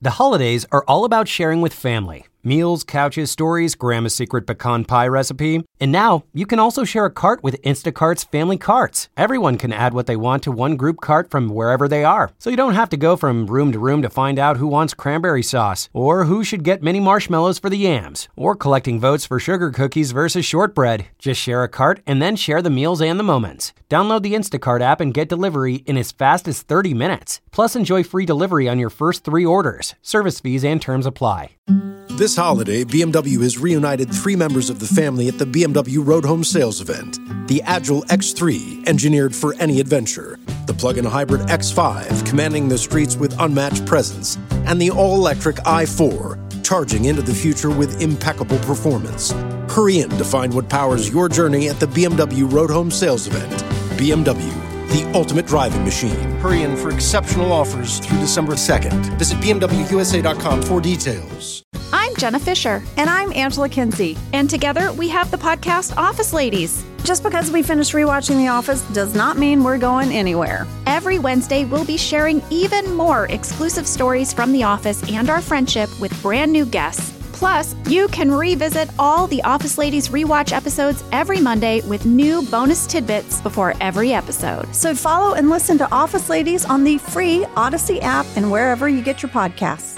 The holidays are all about sharing with family. Meals, couches, stories, Grandma's secret pecan pie recipe. And now, you can also share a cart with Instacart's Family Carts. Everyone can add what they want to one group cart from wherever they are. So you don't have to go from room to find out who wants cranberry sauce, or who should get mini marshmallows for the yams, or collecting votes for sugar cookies versus shortbread. Just share a cart and then share the meals and the moments. Download the Instacart app and get delivery in as fast as 30 minutes. Plus, enjoy free delivery on your first 3 orders. Service fees and terms apply. This holiday, BMW has reunited 3 members of the family at the BMW Road Home Sales Event. The Agile X3, engineered for any adventure. The plug-in hybrid X5, commanding the streets with unmatched presence. And the all-electric i4, charging into the future with impeccable performance. Hurry in to find what powers your journey at the BMW Road Home Sales Event. BMW, the ultimate driving machine. Hurry in for exceptional offers through December 2nd. Visit BMWUSA.com for details. I'm Jenna Fisher. And I'm Angela Kinsey. And together we have the podcast Office Ladies. Just because we finished rewatching The Office does not mean we're going anywhere. Every Wednesday, we'll be sharing even more exclusive stories from The Office and our friendship with brand new guests. Plus, you can revisit all the Office Ladies rewatch episodes every Monday with new bonus tidbits before every episode. So follow and listen to Office Ladies on the free Odyssey app and wherever you get your podcasts.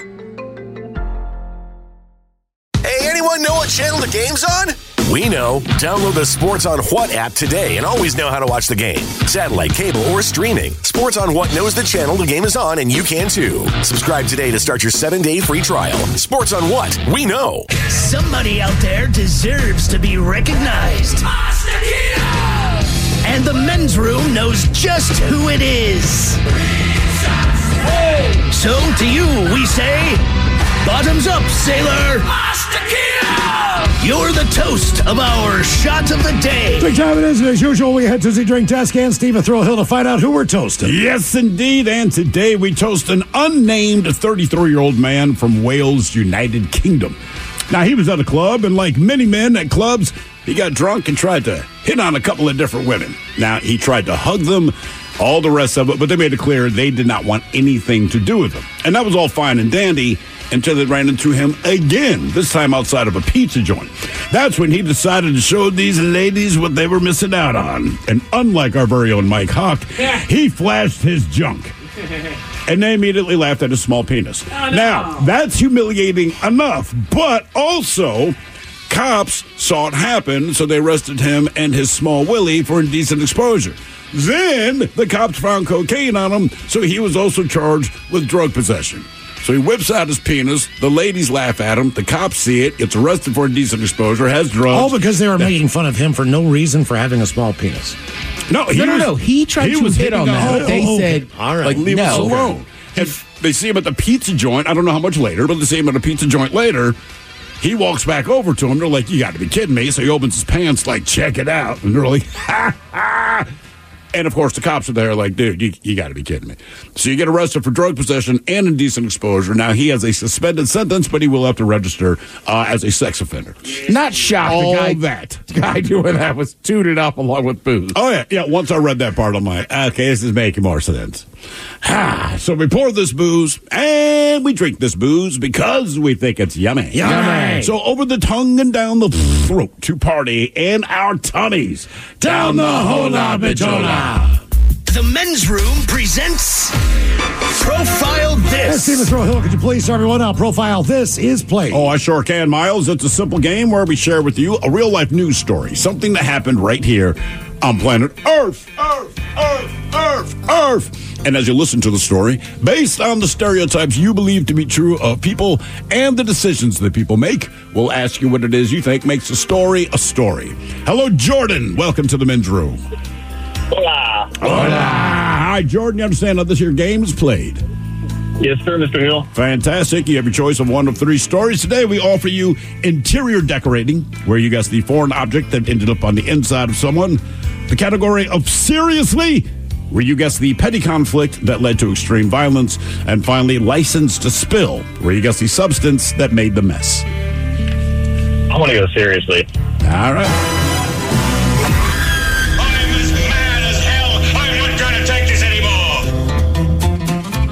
Hey, anyone know what channel the game's on? We know. Download the Sports on What app today and always know how to watch the game. Satellite, cable, or streaming. Sports on What knows the channel the game is on, and you can too. Subscribe today to start your 7-day free trial. Sports on What? We know. Somebody out there deserves to be recognized. And the men's room knows just who it is. So to you, we say, bottoms up, sailor. You're the toast of our shot of the day. Big time it is, and as usual, we head to the drink desk and Steve Thrill Hill to find out who we're toasting. Yes, indeed, and today we toast an unnamed 33-year-old man from Wales, United Kingdom. Now, he was at a club, and like many men at clubs, he got drunk and tried to hit on a couple of different women. Now, he tried to hug them, all the rest of it, but they made it clear they did not want anything to do with him. And that was all fine and dandy until they ran into him again, this time outside of a pizza joint. That's when he decided to show these ladies what they were missing out on. And unlike our very own Mike Hawk, he flashed his junk. And they immediately laughed at his small penis. Oh, no. Now, that's humiliating enough, but also cops saw it happen, so they arrested him and his small willy for indecent exposure. Then the cops found cocaine on him, so he was also charged with drug possession. So he whips out his penis. The ladies laugh at him. The cops see it. Gets arrested for indecent exposure. Has drugs. All because they were making fun of him for no reason for having a small penis. No. He tried to hit on that. But they said, all right, leave us alone. And they see him at the pizza joint. I don't know how much later, but they see him at a pizza joint later. He walks back over to him. They're like, you got to be kidding me. So he opens his pants like, check it out. And they're like, ha, ha. And, of course, the cops are there like, dude, you got to be kidding me. So you get arrested for drug possession and indecent exposure. Now, he has a suspended sentence, but he will have to register as a sex offender. Not shocked. The guy doing that was tooted up along with booze. Oh, yeah. Yeah, once I read that part, I'm like, okay, this is making more sense. So we pour this booze, and we drink this booze because we think it's yummy. Yummy. So over the tongue and down the throat to party and our tummies. Down the hola bichola. The men's room presents Profile This. Yes, Steve Thrill Hill, could you please start everyone out? Profile This is played. Oh, I sure can, Miles. It's a simple game where we share with you a real-life news story, something that happened right here on planet Earth. And as you listen to the story, based on the stereotypes you believe to be true of people and the decisions that people make, we'll ask you what it is you think makes a story a story. Hello, Jordan. Welcome to the men's room. Hola. Hi, Jordan. You understand how this here game is played? Yes, sir, Mr. Hill. Fantastic. You have your choice of one of 3 stories. Today, we offer you interior decorating, where you guess the foreign object that ended up on the inside of someone. The category of seriously, where you guess the petty conflict that led to extreme violence. And finally, license to spill, where you guess the substance that made the mess. I want to go seriously. All right.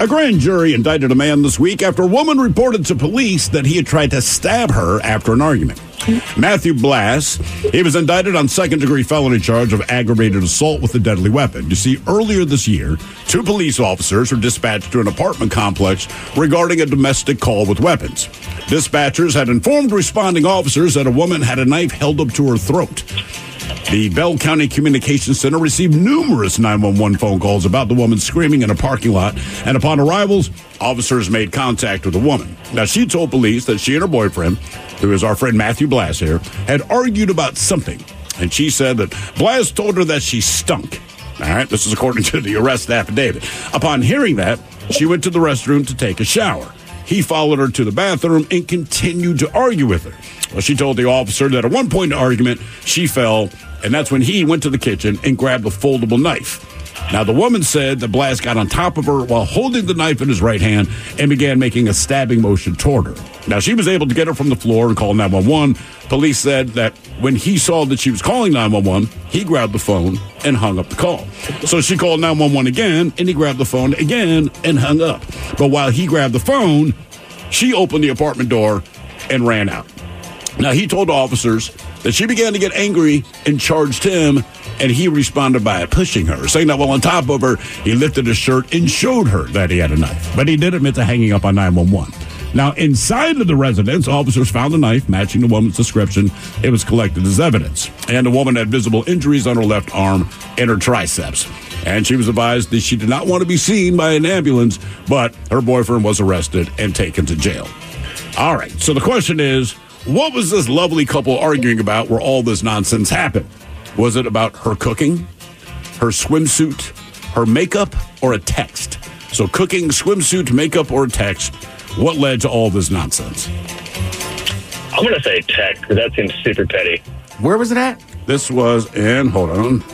A grand jury indicted a man this week after a woman reported to police that he had tried to stab her after an argument. Matthew Blass, he was indicted on second-degree felony charge of aggravated assault with a deadly weapon. You see, earlier this year, 2 police officers were dispatched to an apartment complex regarding a domestic call with weapons. Dispatchers had informed responding officers that a woman had a knife held up to her throat. The Bell County Communications Center received numerous 911 phone calls about the woman screaming in a parking lot, and upon arrivals, officers made contact with the woman. Now, she told police that she and her boyfriend, who is our friend Matthew Blass here, had argued about something, and she said that Blass told her that she stunk. All right, this is according to the arrest affidavit. Upon hearing that, she went to the restroom to take a shower. He followed her to the bathroom and continued to argue with her. Well, she told the officer that at one point in the argument, she fell, and that's when he went to the kitchen and grabbed a foldable knife. Now, the woman said that Blass got on top of her while holding the knife in his right hand and began making a stabbing motion toward her. Now, she was able to get her from the floor and call 911. Police said that when he saw that she was calling 911, he grabbed the phone and hung up the call. So she called 911 again, and he grabbed the phone again and hung up. But while he grabbed the phone, she opened the apartment door and ran out. Now, he told officers that she began to get angry and charged him, and he responded by pushing her, saying that while on top of her, he lifted his shirt and showed her that he had a knife. But he did admit to hanging up on 911. Now, inside of the residence, officers found a knife matching the woman's description. It was collected as evidence. And the woman had visible injuries on her left arm and her triceps. And she was advised that she did not want to be seen by an ambulance, but her boyfriend was arrested and taken to jail. All right, so the question is, what was this lovely couple arguing about where all this nonsense happened? Was it about her cooking, her swimsuit, her makeup, or a text? So cooking, swimsuit, makeup, or a text. What led to all this nonsense? I'm going to say tech, because that seems super petty. Where was it at? This was in, hold on.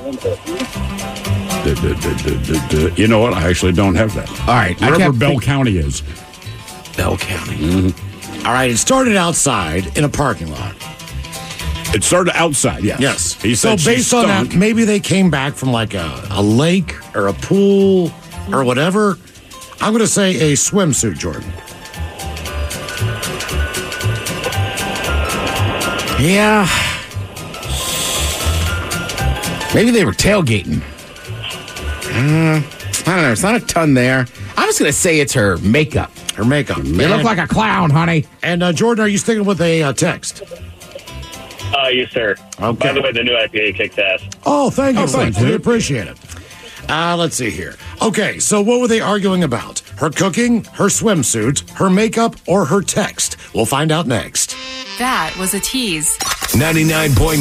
You know what? I actually don't have that. All right. Wherever Bell County is. Bell County. Mm-hmm. All right, it started outside in a parking lot. It started outside, yes. Yes. He said so based on that, maybe they came back from like a lake or a pool or whatever. I'm going to say a swimsuit, Jordan. Yeah. Maybe they were tailgating. I don't know. It's not a ton there. I'm just going to say it's her makeup. Her makeup. You look like a clown, honey. And Jordan, are you sticking with a text? Yes, sir. Okay. By the way, the new IPA kicks ass. Oh, thank you. Thanks. We appreciate it. Let's see here. Okay, so what were they arguing about? Her cooking, her swimsuit, her makeup, or her text? We'll find out next. That was a tease. 99.9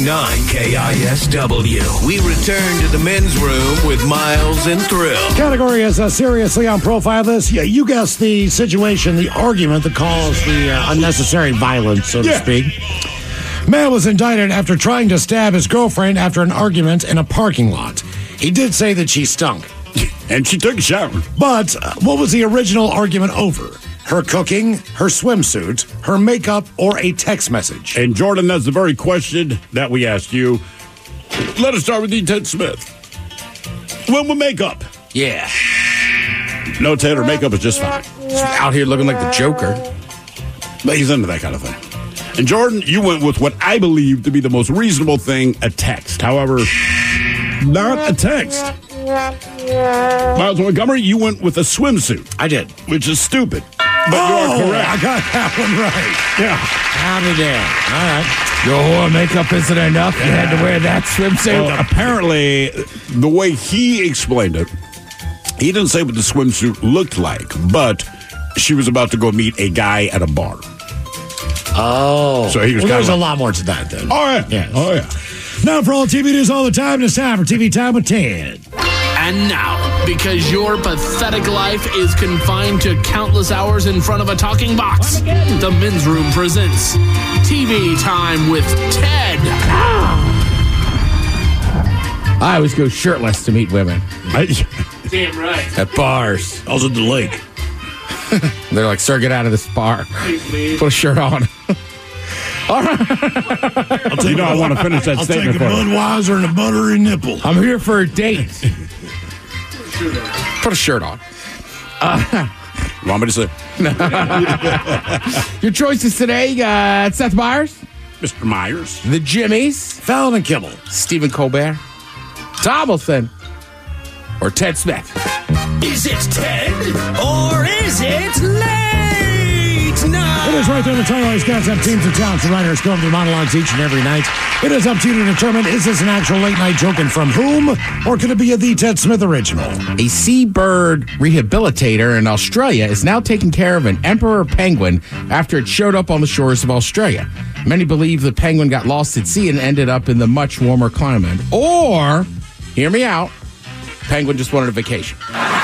KISW. We return to the men's room with Miles and Thrill. Category is seriously on profile list. Yeah, you guessed the situation, the argument that caused the unnecessary violence, so to speak. Man was indicted after trying to stab his girlfriend after an argument in a parking lot. He did say that she stunk. And she took a shower. But what was the original argument over? Her cooking, her swimsuit, her makeup, or a text message. And Jordan, that's the very question that we asked you. Let us start with you, Ted Smith. When will makeup? Yeah. No, Ted, her makeup is just fine. She's out here looking like the Joker. But he's into that kind of thing. And Jordan, you went with what I believe to be the most reasonable thing, a text. However, not a text. Miles Montgomery, you went with a swimsuit. I did. Which is stupid. But you are correct. I got that one right. Yeah. Howdy damn. All right. Your makeup isn't enough. You had to wear that swimsuit. Well, apparently, the way he explained it, he didn't say what the swimsuit looked like, but she was about to go meet a guy at a bar. Oh. So he was there's a lot more to that then. Oh, yeah. Yes. Oh, yeah. Now for all TV news all the time, it's time for TV Time with Ted. And now, because your pathetic life is confined to countless hours in front of a talking box, the Men's Room presents TV Time with Ted. I always go shirtless to meet women. Damn right. At bars. I was at the lake. They're like, sir, get out of this bar. Put a shirt on. All right. I want to finish that statement for you. I'll take a Budweiser and a buttery nipple. I'm here for a date. Put a shirt on. Want me to say? Your choices today, Seth Meyers. Mr. Myers. The Jimmies. Fallon and Kimmel. Stephen Colbert. Tomlinson. Or Ted Smith. Is it Ted or is it late night? It is right there. The Twilight Scouts have teams of talents and writers go through monologues each and every night. It is up to you to determine, is this an actual late night joke and from whom? Or could it be a The Ted Smith original? A seabird rehabilitator in Australia is now taking care of an emperor penguin after it showed up on the shores of Australia. Many believe the penguin got lost at sea and ended up in the much warmer climate. Or, hear me out, penguin just wanted a vacation.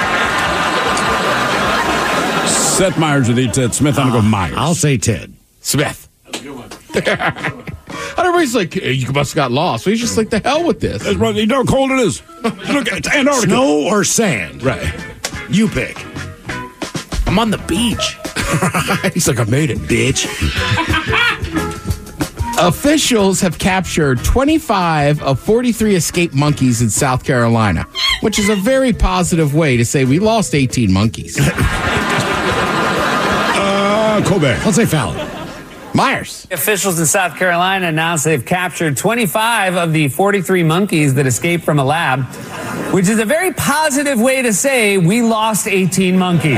Seth Meyers with Ted Smith. I'm going to go Myers. I'll say Ted. Smith. Everybody's like, hey, you must have got lost. So he's just like, the hell with this. That's right. You know how cold it is. Look, it's Antarctica. Snow or sand? Right. You pick. I'm on the beach. He's like, I made it, bitch. Officials have captured 25 of 43 escaped monkeys in South Carolina, which is a very positive way to say we lost 18 monkeys. Colbert. I'll say Fallon. Myers. Officials in South Carolina announced they've captured 25 of the 43 monkeys that escaped from a lab, which is a very positive way to say we lost 18 monkeys.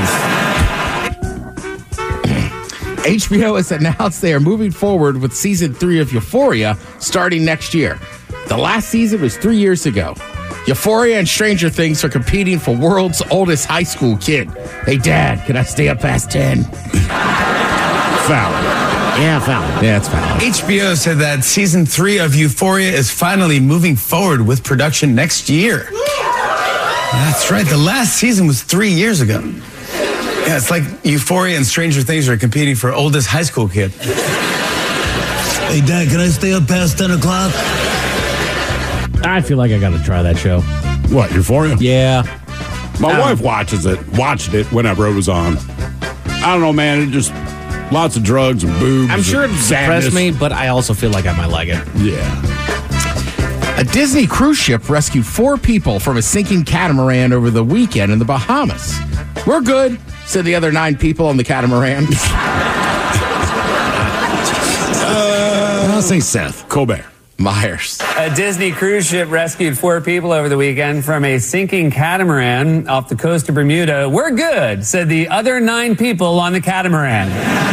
HBO has announced they are moving forward with season 3 of Euphoria starting next year. The last season was 3 years ago. Euphoria and Stranger Things are competing for world's oldest high school kid. Hey, Dad, can I stay up past 10? Fallon. Yeah, Fallon. Yeah, it's Fallon. HBO said that season 3 of Euphoria is finally moving forward with production next year. That's right. The last season was 3 years ago. Yeah, it's like Euphoria and Stranger Things are competing for oldest high school kid. Hey, Dad, can I stay up past 10 o'clock? I feel like I got to try that show. What, Euphoria? Yeah. My wife watched it whenever it was on. I don't know, man. It just, lots of drugs and boobs. I'm sure it sadness. depressed me, but I also feel like I might like it. Yeah. A Disney cruise ship rescued 4 people from a sinking catamaran over the weekend in the Bahamas. We're good, said the other 9 people on the catamaran. I'll say Seth. Colbert. Myers. A Disney cruise ship rescued 4 people over the weekend from a sinking catamaran off the coast of Bermuda. We're good, said the other 9 people on the catamaran.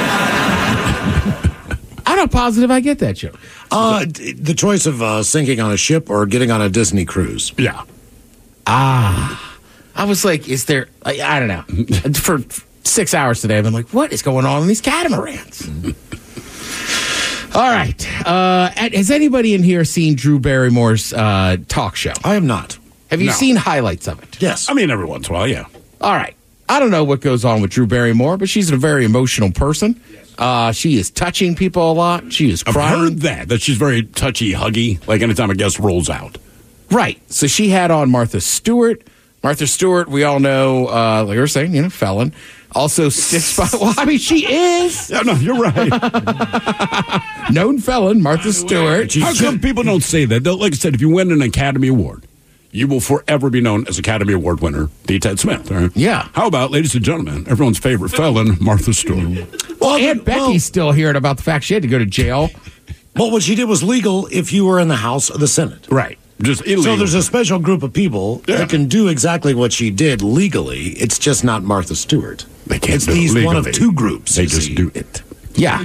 I'm not positive I get that joke. The choice of sinking on a ship or getting on a Disney cruise. Yeah. I was like, is there, I don't know. For 6 hours today, I've been like, what is going on in these catamarans? All right. Has anybody in here seen Drew Barrymore's talk show? I have not. Have you seen highlights of it? Yes. I mean, every once in a while, yeah. All right. I don't know what goes on with Drew Barrymore, but she's a very emotional person. She is touching people a lot. She is crying. I've heard that she's very touchy-huggy, like anytime a guest rolls out. Right. So she had on Martha Stewart. Martha Stewart, we all know, like you were saying, felon. Also sticks by, well, I mean, she is. Yeah, no, you're right. Known felon, Martha Stewart. How come people don't say that? Like I said, if you win an Academy Award, you will forever be known as Academy Award winner, D. Ted Smith. Right? Yeah. How about, ladies and gentlemen, everyone's favorite felon, Martha Stewart? Well, Aunt Becky's still hearing about the fact she had to go to jail. Well, what she did was legal if you were in the House or the Senate. Right. Just illegal. So there's a special group of people that can do exactly what she did legally. It's just not Martha Stewart. They can't it's do these it one of legally. 2 groups. They just do it. Yeah.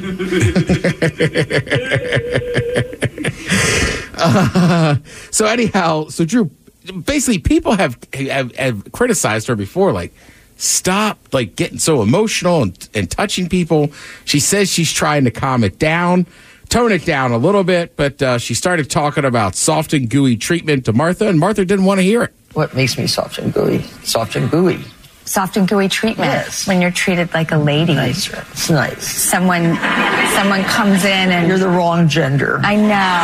So anyhow, so Drew, basically people have criticized her before, like, stop like getting so emotional and touching people. She says she's trying to calm it down, tone it down a little bit, but she started talking about soft and gooey treatment to Martha, and Martha didn't want to hear it. What makes me soft and gooey? Soft and gooey. Soft and gooey treatment. Yes. When you're treated like a lady. Nice. It's nice. Someone comes in and... You're the wrong gender. I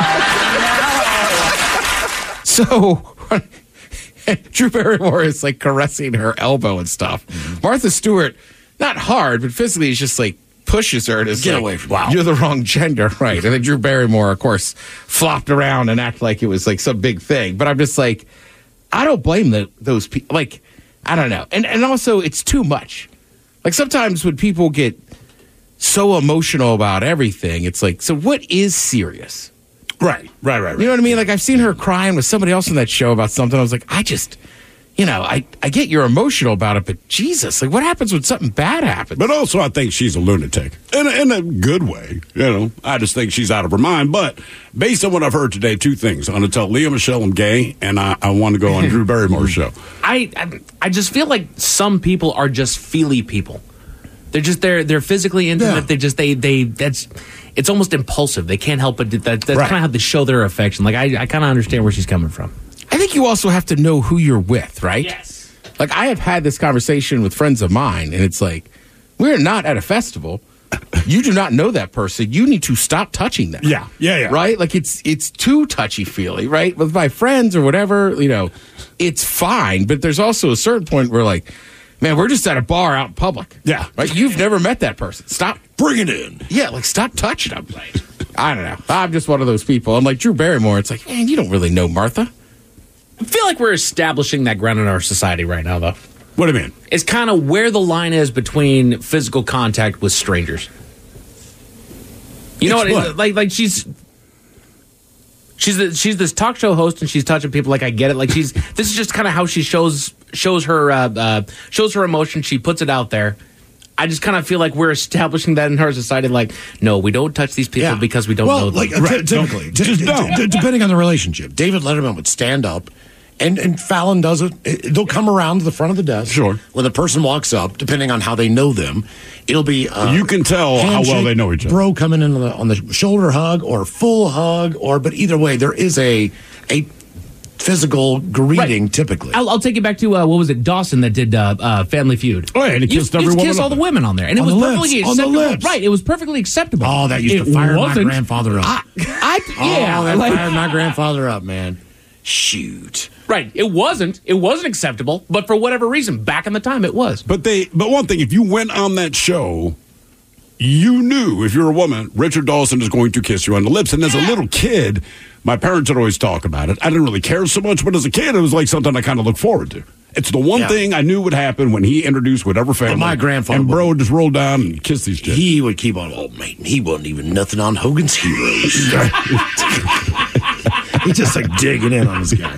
know. So Drew Barrymore is like caressing her elbow and stuff. Martha Stewart, not hard, but physically is just like pushes her and is Get like, away from wow, me. you're the wrong gender. Right. And then Drew Barrymore, of course, flopped around and acted like it was like some big thing. But I'm just like, I don't blame those people. Like, I don't know. And also, it's too much. Like sometimes when people get so emotional about everything, it's like, so what is serious? Right. You know what I mean? Like I've seen her crying with somebody else on that show about something. I was like, I get you're emotional about it, but Jesus, like what happens when something bad happens? But also I think she's a lunatic in a good way. I just think she's out of her mind. But based on what I've heard today, two things. I'm going to tell Leah Michelle I'm gay, and I want to go on Drew Barrymore's show. I just feel like some people are just feely people. They're physically intimate. Yeah. It's almost impulsive. They can't help but that's kind of how they show their affection. Like I kind of understand where she's coming from. I think you also have to know who you're with, right? Yes. Like I have had this conversation with friends of mine, and it's like, we're not at a festival. You do not know that person. You need to stop touching them. Yeah. Right? Like it's too touchy-feely, right? With my friends or whatever, it's fine. But there's also a certain point where like, man, we're just at a bar out in public. Yeah. Right? You've never met that person. Stop. Bring it in. Yeah, like stop touching them. I don't know. I'm just one of those people. I'm like Drew Barrymore. It's like, man, you don't really know Martha. I feel like we're establishing that ground in our society right now, though. What do you mean? It's kind of where the line is between physical contact with strangers. You know what? Like she's this talk show host and she's touching people. Like I get it. Like this is just kind of how she shows her emotion. She puts it out there. I just kind of feel like we're establishing that in our society. Like, no, we don't touch these people because we don't know them. Typically, depending on the relationship, David Letterman would stand up, and Fallon does it. They'll come around to the front of the desk. Sure. When the person walks up, depending on how they know them, it'll be you can tell how well they know each other. Bro coming in on the shoulder hug or full hug, but either way, there is a physical greeting typically. I'll take it back to what was it, Dawson that did Family Feud. Oh, yeah, and he kissed every woman. Kissed all the women on there, and it was perfectly acceptable. Right, it was perfectly acceptable. Oh, that used to fire my grandfather up. That fired my grandfather up, man. Shoot. Right, it wasn't acceptable, but for whatever reason, back in the time, it was. But one thing, if you went on that show, you knew if you're a woman, Richard Dawson is going to kiss you on the lips. And as a little kid, my parents would always talk about it. I didn't really care so much, but as a kid, it was like something I kind of looked forward to. It's the one thing I knew would happen when he introduced whatever family. My grandfather and bro would just roll down and kiss these chicks. He would keep on, mate, he wasn't even nothing on Hogan's Heroes. He's just like digging in on this guy.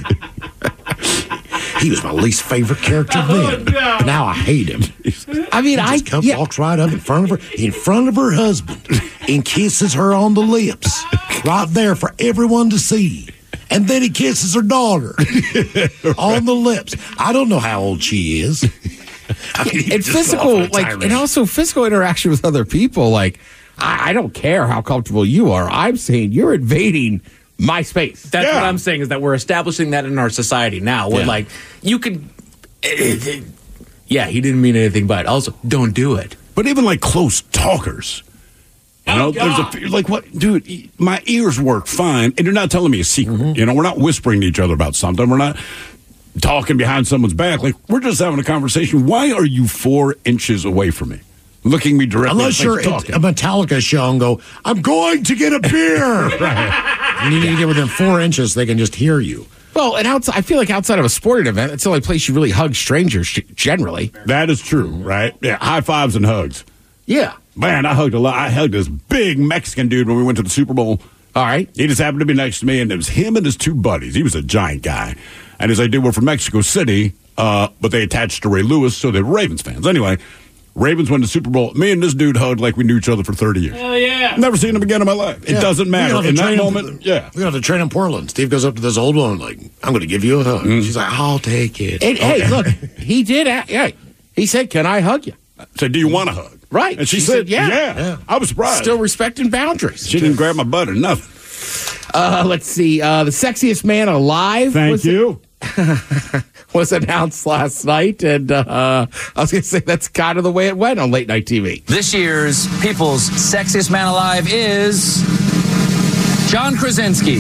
He was my least favorite character then. Now I hate him. I mean, walks right up in front of her husband, and kisses her on the lips, right there for everyone to see. And then he kisses her daughter on the lips. I don't know how old she is. I mean, and physical, and also physical interaction with other people. Like, I don't care how comfortable you are. I'm saying you're invading my space. That's what I'm saying, is that we're establishing that in our society now. Where like you could, he didn't mean anything, but also don't do it. But even like close talkers, there's like what, dude? My ears work fine, and you're not telling me a secret. Mm-hmm. We're not whispering to each other about something. We're not talking behind someone's back. Like we're just having a conversation. Why are you 4 inches away from me? Looking me directly. Unless you're at a Metallica show and go, I'm going to get a beer. Right. You need to get within 4 inches, they can just hear you. Well, and I feel like outside of a sporting event, it's the only place you really hug strangers, generally. That is true, right? Yeah, high fives and hugs. Yeah. Man, I hugged a lot. I hugged this big Mexican dude when we went to the Super Bowl. All right. He just happened to be next to me, and it was him and his 2 buddies. He was a giant guy. And as I did, we're from Mexico City, but they attached to Ray Lewis, so they're Ravens fans. Anyway, Ravens won the Super Bowl. Me and this dude hugged like we knew each other for 30 years. Hell yeah. Never seen him again in my life. It doesn't matter. In that moment, we got to train in Portland. Steve goes up to this old woman like, I'm going to give you a hug. She's like, I'll take it. And, hey, look, he did. He said, can I hug you? I said, do you want a hug? Right. And she said, yeah. I was surprised. Still respecting boundaries. She didn't grab my butt or nothing. Let's see. The sexiest man alive. Thank you. Was announced last night, and I was going to say that's kind of the way it went on late night TV. This year's People's Sexiest Man Alive is John Krasinski.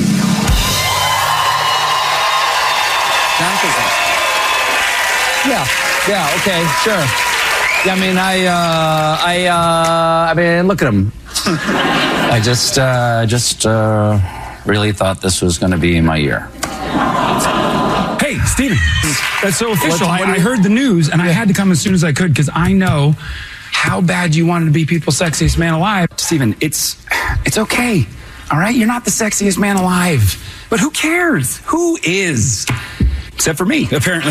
John Krasinski. Yeah, okay, sure. Yeah, I mean, look at him. I just really thought this was going to be my year. Hey, Steven, that's so official. I heard the news, and I had to come as soon as I could because I know how bad you wanted to be people's sexiest man alive. Steven, it's okay. All right? You're not the sexiest man alive. But who cares? Who is? Except for me, apparently.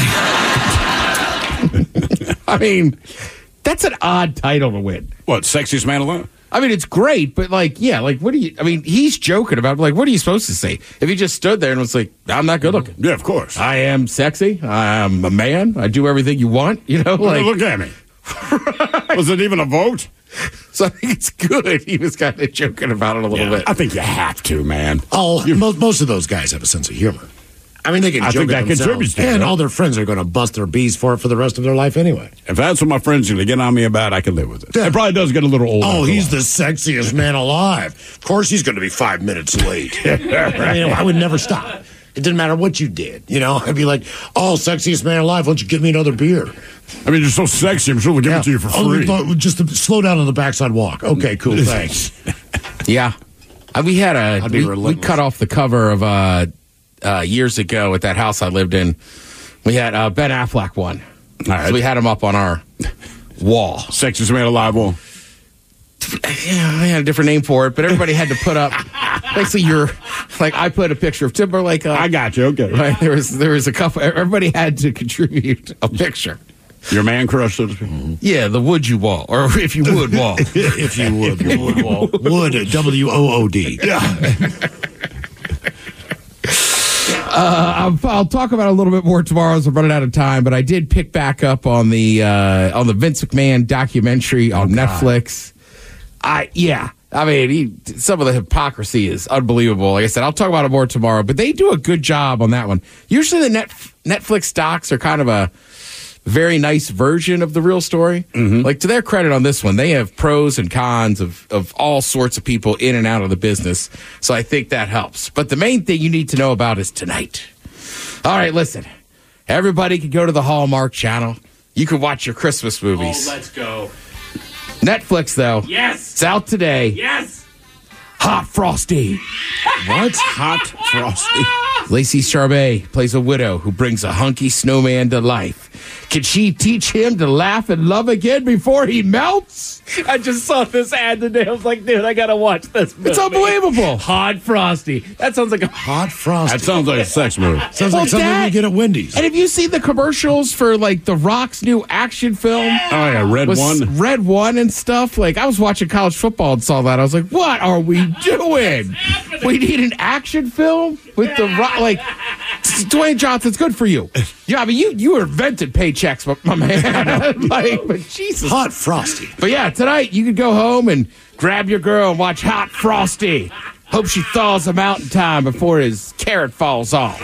I mean, that's an odd title to win. What, sexiest man alive? I mean, it's great, but what do you, I mean, he's joking about, what are you supposed to say? If he just stood there and was like, I'm not good looking. Yeah, of course. I am sexy. I am a man. I do everything you want, look at me. Was it even a vote? So I think it's good. He was kind of joking about it a little bit. I think you have to, man. Most of those guys have a sense of humor. I mean, they can joke at themselves, contributes to it, and right? all their friends are going to bust their bees for it for the rest of their life anyway. If that's what my friends are going to get on me about, I can live with it. It probably does get a little old. Oh, he's the sexiest man alive. Of course he's going to be 5 minutes late. I would never stop. It didn't matter what you did. I'd be like, sexiest man alive, why don't you give me another beer? I mean, you're so sexy, I'm sure we'll give it to you for free. Just to slow down on the backside walk. Okay, cool, thanks. Yeah. We had we cut off the cover of years ago at that house I lived in. We had Ben Affleck one. All right. So we had him up on our wall. Sexiest man alive wall. Yeah, I had a different name for it, but everybody had to put up. Basically, I put a picture of Timberlake up. I got you. Okay. Right. There was a couple. Everybody had to contribute a picture. Your man crush, so to speak. Yeah, the would you wall, or if you would wall. If you would, the wood wall. Wood, WOOD. Yeah. I'll talk about it a little bit more tomorrow as I'm running out of time, but I did pick back up on the Vince McMahon documentary on Netflix. Some of the hypocrisy is unbelievable. Like I said, I'll talk about it more tomorrow, but they do a good job on that one. Usually the Netflix docs are kind of a very nice version of the real story. Mm-hmm. Like, to their credit on this one, they have pros and cons of all sorts of people in and out of the business. So I think that helps. But the main thing you need to know about is tonight. All right, listen. Everybody can go to the Hallmark Channel. You can watch your Christmas movies. Oh, let's go. Netflix, though. Yes. It's out today. Yes. Hot Frosty. What? Hot Frosty? Lacey Chabert plays a widow who brings a hunky snowman to life. Can she teach him to laugh and love again before he melts? I just saw this ad today. I was like, dude, I got to watch this movie. It's unbelievable. Hot Frosty. That sounds like a Hot Frosty. That sounds like a sex movie. Sounds like something you get at Wendy's. And have you seen the commercials for, The Rock's new action film? Oh, yeah, Red One and stuff. I was watching college football and saw that. I was like, what are we doing? We need an action film with The Rock. Dwayne Johnson's good for you. Yeah, I mean, you invented paychecks, my man. But Jesus. Hot Frosty. But yeah, tonight you could go home and grab your girl and watch Hot Frosty. Hope she thaws him out in time before his carrot falls off.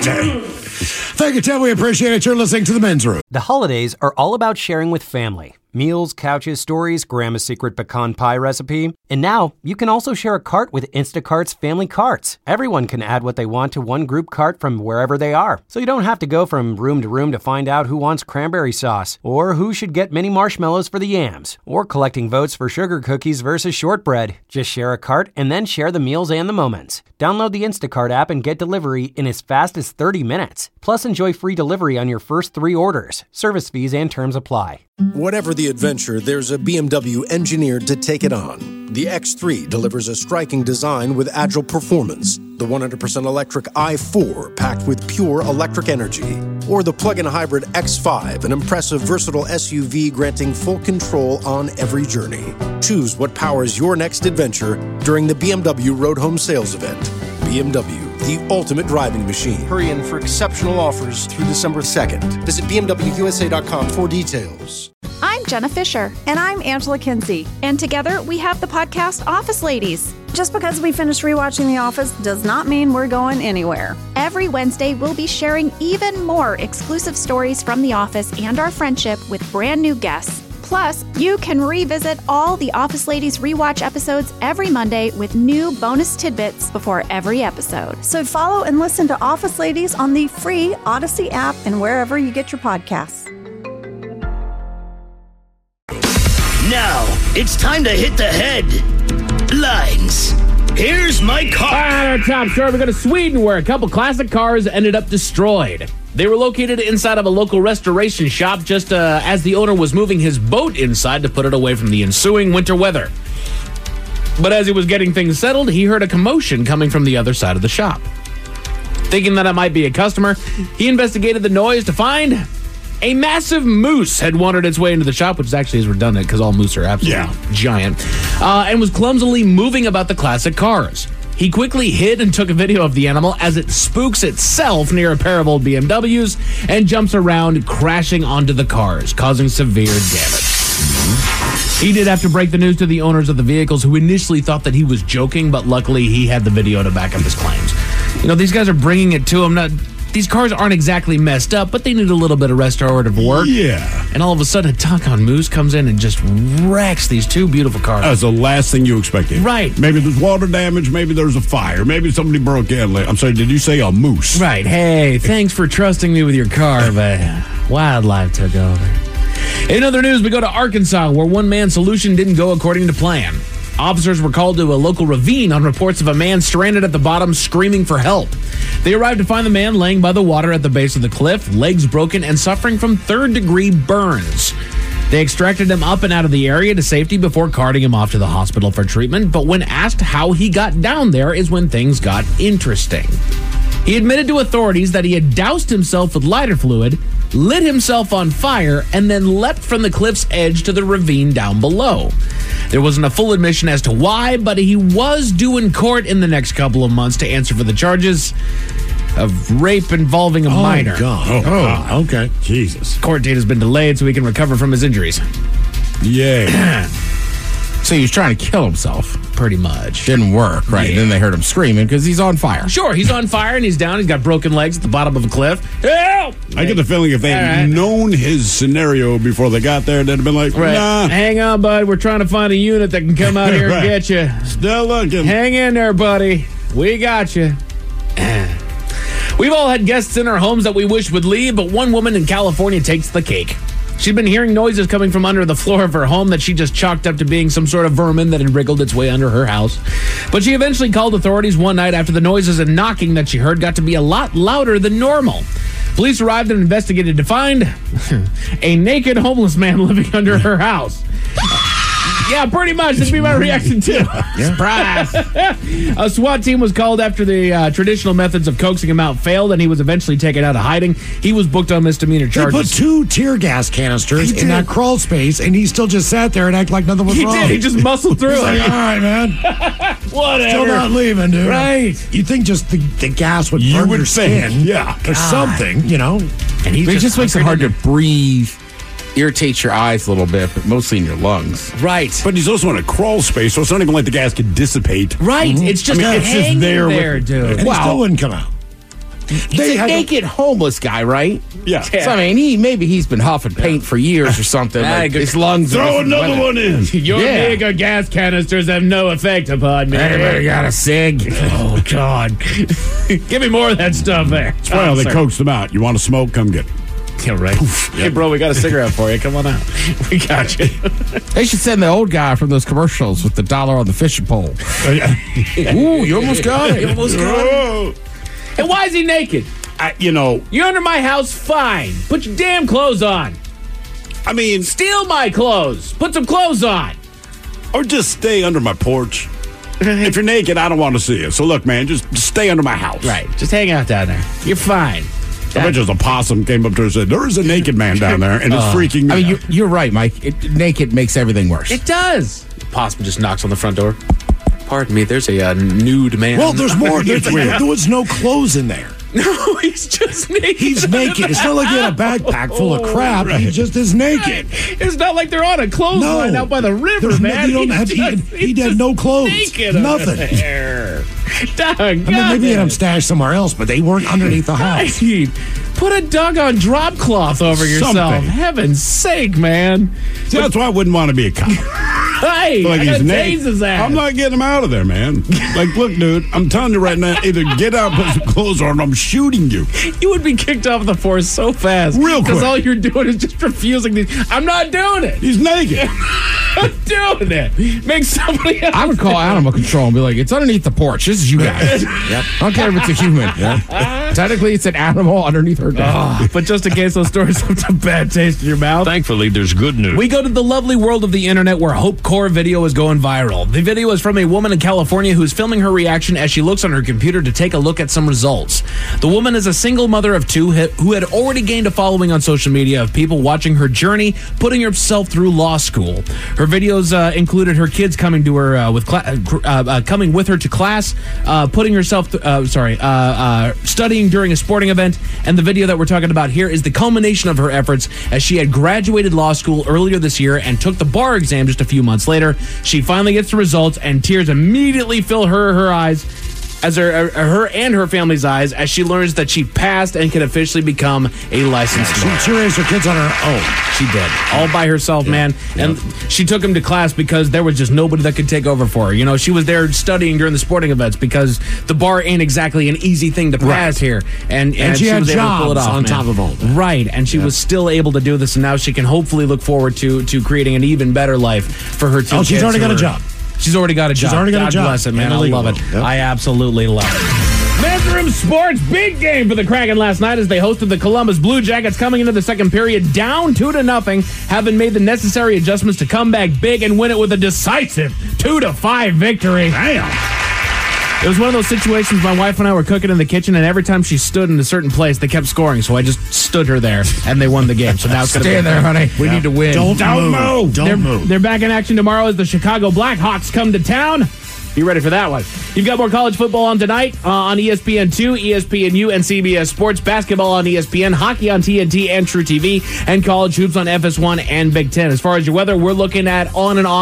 Thank you, Tim. We appreciate it. You're listening to The Men's Room. The holidays are all about sharing with family. Meals, couches, stories, Grandma's secret pecan pie recipe. And now, you can also share a cart with Instacart's Family Carts. Everyone can add what they want to one group cart from wherever they are. So you don't have to go from room to find out who wants cranberry sauce, or who should get mini marshmallows for the yams, or collecting votes for sugar cookies versus shortbread. Just share a cart and then share the meals and the moments. Download the Instacart app and get delivery in as fast as 30 minutes. Plus, enjoy free delivery on your first 3 orders. Service fees and terms apply. Whatever the adventure, there's a BMW engineered to take it on. The X3 delivers a striking design with agile performance. The 100% electric i4 packed with pure electric energy. Or the plug-in hybrid X5, an impressive, versatile SUV granting full control on every journey. Choose what powers your next adventure during the BMW Road Home Sales Event. BMW, the ultimate driving machine. Hurry in for exceptional offers through December 2nd. Visit BMWUSA.com for details. I'm Jenna Fisher. And I'm Angela Kinsey. And together we have the podcast Office Ladies. Just because we finished rewatching The Office does not mean we're going anywhere. Every Wednesday, we'll be sharing even more exclusive stories from The Office and our friendship with brand new guests. Plus, you can revisit all the Office Ladies rewatch episodes every Monday with new bonus tidbits before every episode. So follow and listen to Office Ladies on the free Odyssey app and wherever you get your podcasts. Now, it's time to hit the headlines. Here's my car. Our top story, we go to Sweden, where a couple classic cars ended up destroyed. They were located inside of a local restoration shop just as the owner was moving his boat inside to put it away from the ensuing winter weather. But as he was getting things settled, he heard a commotion coming from the other side of the shop. Thinking that it might be a customer, he investigated the noise to find a massive moose had wandered its way into the shop, which actually is redundant because all moose are absolutely giant, and was clumsily moving about the classic cars. He quickly hid and took a video of the animal as it spooks itself near a pair of old BMWs and jumps around, crashing onto the cars, causing severe damage. He did have to break the news to the owners of the vehicles, who initially thought that he was joking, but luckily he had the video to back up his claims. You know, these guys are bringing it to him. These cars aren't exactly messed up, but they need a little bit of restorative work. Yeah. And all of a sudden, a doggone moose comes in and just wrecks these two beautiful cars. That's the last thing you expected. Right. Maybe there's water damage. Maybe there's a fire. Maybe somebody broke in. I'm sorry, did you say a moose? Right. Hey, thanks for trusting me with your car, but wildlife took over. In other news, we go to Arkansas, where one man's solution didn't go according to plan. Officers were called to a local ravine on reports of a man stranded at the bottom screaming for help. They arrived to find the man laying by the water at the base of the cliff, legs broken and suffering from third-degree burns. They extracted him up and out of the area to safety before carting him off to the hospital for treatment, but when asked how he got down there is when things got interesting. He admitted to authorities that he had doused himself with lighter fluid, lit himself on fire, and then leapt from the cliff's edge to the ravine down below. There wasn't a full admission as to why, but he was due in court in the next couple of months to answer for the charges of rape involving a minor. God. Oh, okay. Jesus. Court date has been delayed so he can recover from his injuries. Yay. So he was trying to kill himself. Pretty much. Didn't work, right? Yeah. Then they heard him screaming because he's on fire. Sure, he's on fire and he's down. He's got broken legs at the bottom of a cliff. Help! I get the feeling if they had known his scenario before they got there, they'd have been like, nah. Hang on, bud. We're trying to find a unit that can come out here and get you. Still looking. Hang in there, buddy. We got you. We've all had guests in our homes that we wish would leave, but one woman in California takes the cake. She'd been hearing noises coming from under the floor of her home that she just chalked up to being some sort of vermin that had wriggled its way under her house. But she eventually called authorities one night after the noises and knocking that she heard got to be a lot louder than normal. Police arrived and investigated to find a naked homeless man living under her house. Yeah, pretty much. That'd be my reaction, too. Surprise. A SWAT team was called after the traditional methods of coaxing him out failed, and he was eventually taken out of hiding. He was booked on misdemeanor charges. They put 2 tear gas canisters in that crawl space, and he still just sat there and acted like nothing was wrong. He did. He just muscled through He's it. like, all right, man. Whatever. Still not leaving, dude. Right. You'd think just the gas would burn your skin. Or something, you know. And it just makes it hard to breathe. Irritates your eyes a little bit, but mostly in your lungs. Right. But he's also in a crawl space, so it's not even like the gas can dissipate. Right. It's just hanging there, dude. And he still wouldn't come out. He's a naked homeless guy, right? Yeah. So, I mean, he's been huffing paint for years or something. Like, his lungs Throw another one in. Your bigger gas canisters have no effect upon me. Anybody got a cig? Oh, God. Give me more of that stuff there. That's why they coaxed him out. You want to smoke? Come get it. Yeah, right. Hey, bro, we got a cigarette for you. Come on out. We got you. They should send the old guy from those commercials with the dollar on the fishing pole. Ooh, you almost got it. You almost got it. And why is he naked? You're under my house, fine. Put your damn clothes on. I mean, steal my clothes. Put some clothes on. Or just stay under my porch. If you're naked, I don't want to see you. So look, man, just stay under my house. Right. Just hang out down there. You're fine. I bet just a possum came up to her and said, there is a naked man down there, and it's freaking me out. I mean, you're right, Mike. Naked makes everything worse. It does. Possum just knocks on the front door. Pardon me, there's a nude man. Well, there's more. There was no clothes in there. No, he's just naked. He's naked. It's not like he had a backpack full of crap. Right. He just is naked. It's not like they're on a clothesline out by the river, man. He had no clothes. Naked nothing. There. I mean, maybe he had them stashed somewhere else, but they weren't underneath the house. Right. Put a doggone drop cloth over yourself. Something. Heaven's sake, man. See, that's why I wouldn't want to be a cop. right. Like I he's gotta naked. tase his ass. I'm not getting him out of there, man. Like, look, dude, I'm telling you right now, either get out, put some clothes on, or I'm shooting you. You would be kicked off the force so fast. Real quick. Because all you're doing is just refusing these. I'm not doing it. He's naked. I'm doing it. Make somebody else. I would call animal control and be like, it's underneath the porch. This is you guys. Yep. I don't care if it's a human. Technically, it's an animal underneath her desk. But just in case those stories left a bad taste in your mouth. Thankfully, there's good news. We go to the lovely world of the internet where Hope Core video is going viral. The video is from a woman in California who's filming her reaction as she looks on her computer to take a look at some results. The woman is a single mother of two who had already gained a following on social media of people watching her journey, putting herself through law school. Her videos included her kids coming to her coming with her to class, putting herself studying during a sporting event, and the video that we're talking about here is the culmination of her efforts as she had graduated law school earlier this year and took the bar exam just a few months later. She finally gets the results, and tears immediately fill her eyes, as her and her family's eyes, as she learns that she passed and can officially become a licensed lawyer. She raised her kids on her own. She did. All by herself, man. And she took them to class because there was just nobody that could take over for her. You know, she was there studying during the sporting events because the bar ain't exactly an easy thing to pass here. And she had was able to pull it jobs off, on top of all that. Right. And she was still able to do this, and now she can hopefully look forward to creating an even better life for her two kids. She's already got a job. She's already got a job. She's already got a job. God bless it, man. I love it. Yep. I absolutely love it. Men's Room Sports, big game for the Kraken last night as they hosted the Columbus Blue Jackets, coming into the second period down 2-0, having made the necessary adjustments to come back big and win it with a decisive 2-5 victory. Damn. It was one of those situations my wife and I were cooking in the kitchen, and every time she stood in a certain place, they kept scoring, so I just stood her there, and they won the game. So now it's going to be Stay there, honey. We need to win. Don't move. Don't move. They're back in action tomorrow as the Chicago Blackhawks come to town. Be ready for that one. You've got more college football on tonight on ESPN2, ESPNU, and CBS Sports. Basketball on ESPN, hockey on TNT and True TV, and college hoops on FS1 and Big Ten. As far as your weather, we're looking at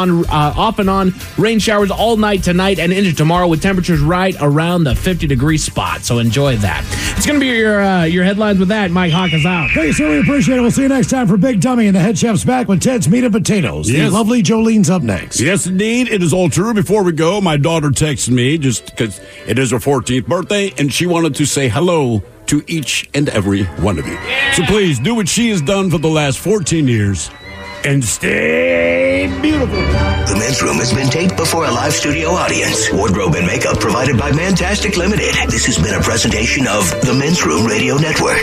off and on rain showers all night tonight and into tomorrow with temperatures right around the 50-degree spot. So enjoy that. It's going to be your headlines with that. Mike Hawk is out. Thank you, sir. We appreciate it. We'll see you next time for Big Dummy and the Head Chef's back with Ted's Meat and Potatoes. Yes. The lovely Jolene's up next. Yes, indeed. It is all true. Before we go, my daughter texted me just because it is her 14th birthday, and she wanted to say hello to each and every one of you. Yeah. So please do what she has done for the last 14 years and stay beautiful. The Men's Room has been taped before a live studio audience. Wardrobe and makeup provided by Mantastic Limited. This has been a presentation of the Men's Room Radio Network.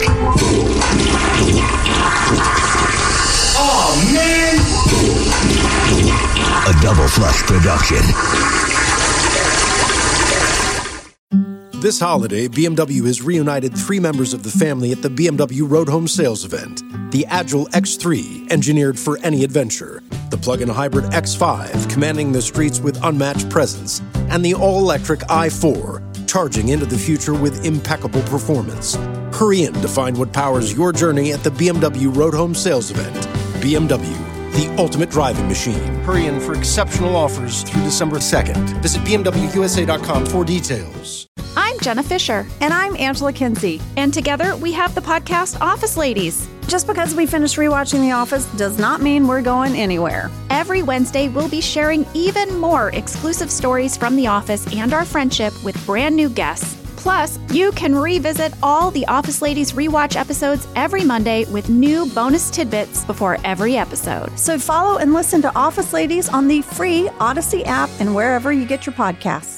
Oh, man! A Double Flush production. This holiday, BMW has reunited 3 members of the family at the BMW Road Home Sales Event. The Agile X3, engineered for any adventure. The plug-in hybrid X5, commanding the streets with unmatched presence. And the all-electric i4, charging into the future with impeccable performance. Hurry in to find what powers your journey at the BMW Road Home Sales Event. BMW, the ultimate driving machine. Hurry in for exceptional offers through December 2nd. Visit BMWUSA.com for details. I'm Jenna Fisher. And I'm Angela Kinsey. And together we have the podcast Office Ladies. Just because we finished rewatching The Office does not mean we're going anywhere. Every Wednesday, we'll be sharing even more exclusive stories from The Office and our friendship with brand new guests. Plus, you can revisit all the Office Ladies rewatch episodes every Monday with new bonus tidbits before every episode. So follow and listen to Office Ladies on the free Odyssey app and wherever you get your podcasts.